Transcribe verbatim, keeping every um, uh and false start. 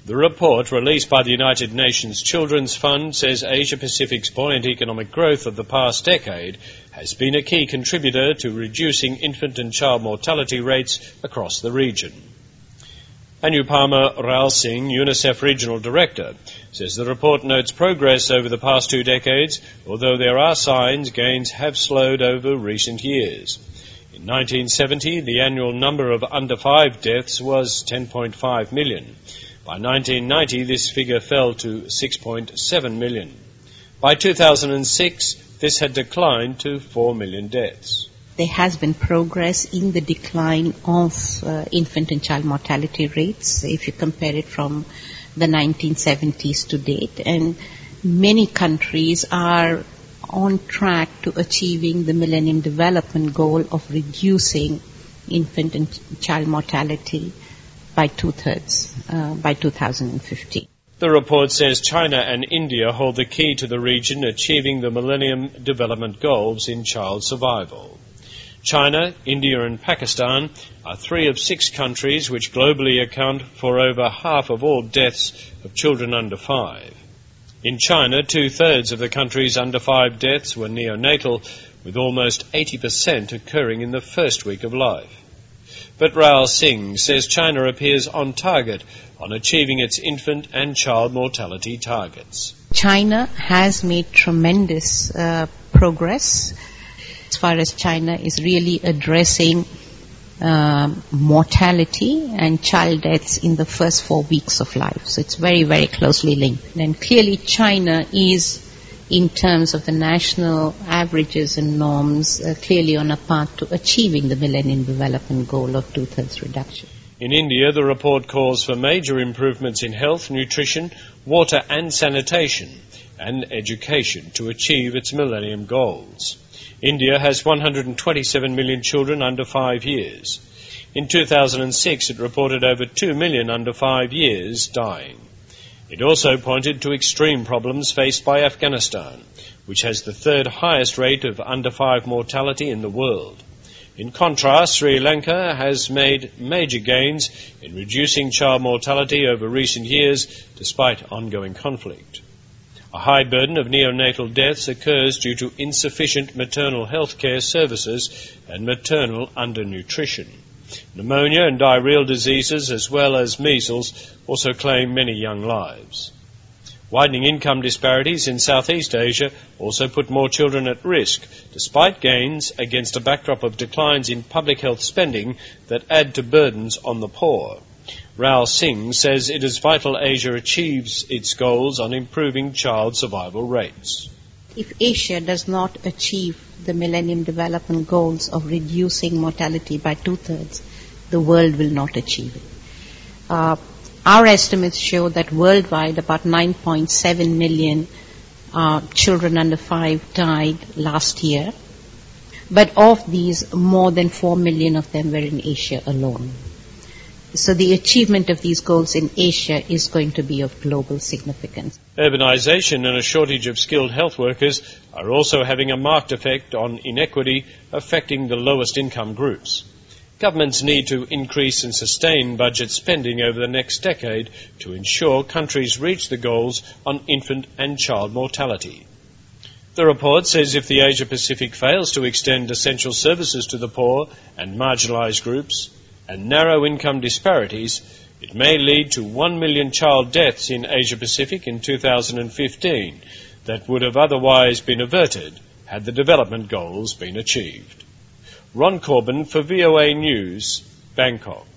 The report released by the United Nations Children's Fund says Asia-Pacific's buoyant economic growth of the past decade has been a key contributor to reducing infant and child mortality rates across the region. Anupama Ral Singh, UNICEF Regional Director, says the report notes progress over the past two decades, although there are signs gains have slowed over recent years. In nineteen seventy, the annual number of under five deaths was ten point five million. By nineteen ninety, this figure fell to six point seven million. By two thousand six, this had declined to four million deaths. There has been progress in the decline of uh, infant and child mortality rates if you compare it from the nineteen seventies to date. And many countries are on track to achieving the Millennium Development Goal of reducing infant and child mortality by two-thirds uh, by two thousand fifteen. The report says China and India hold the key to the region achieving the Millennium Development Goals in child survival. China, India and Pakistan are three of six countries which globally account for over half of all deaths of children under five. In China, two-thirds of the country's under five deaths were neonatal, with almost eighty percent occurring in the first week of life. But Ral Singh says China appears on target on achieving its infant and child mortality targets. China has made tremendous uh, progress as far as China is really addressing uh, mortality and child deaths in the first four weeks of life. So it's very, very closely linked. And clearly China is, in terms of the national averages and norms, uh, clearly on a path to achieving the Millennium Development Goal of two-thirds reduction. In India, the report calls for major improvements in health, nutrition, water and sanitation, and education to achieve its Millennium Goals. India has one hundred twenty-seven million children under five years. In two thousand six, it reported over two million under five years dying. It also pointed to extreme problems faced by Afghanistan, which has the third highest rate of under five mortality in the world. In contrast, Sri Lanka has made major gains in reducing child mortality over recent years despite ongoing conflict. A high burden of neonatal deaths occurs due to insufficient maternal health care services and maternal undernutrition. Pneumonia and diarrheal diseases, as well as measles, also claim many young lives. Widening income disparities in Southeast Asia also put more children at risk, despite gains against a backdrop of declines in public health spending that add to burdens on the poor. Ral Singh says it is vital Asia achieves its goals on improving child survival rates. If Asia does not achieve the Millennium Development Goals of reducing mortality by two-thirds, the world will not achieve it. Uh, our estimates show that worldwide about nine point seven million uh, children under five died last year, but of these, more than four million of them were in Asia alone. So the achievement of these goals in Asia is going to be of global significance. Urbanization and a shortage of skilled health workers are also having a marked effect on inequity affecting the lowest income groups. Governments need to increase and sustain budget spending over the next decade to ensure countries reach the goals on infant and child mortality. The report says if the Asia-Pacific fails to extend essential services to the poor and marginalised groups and narrow income disparities, it may lead to one million child deaths in Asia-Pacific in two thousand fifteen that would have otherwise been averted had the development goals been achieved. Ron Corbin for V O A News, Bangkok.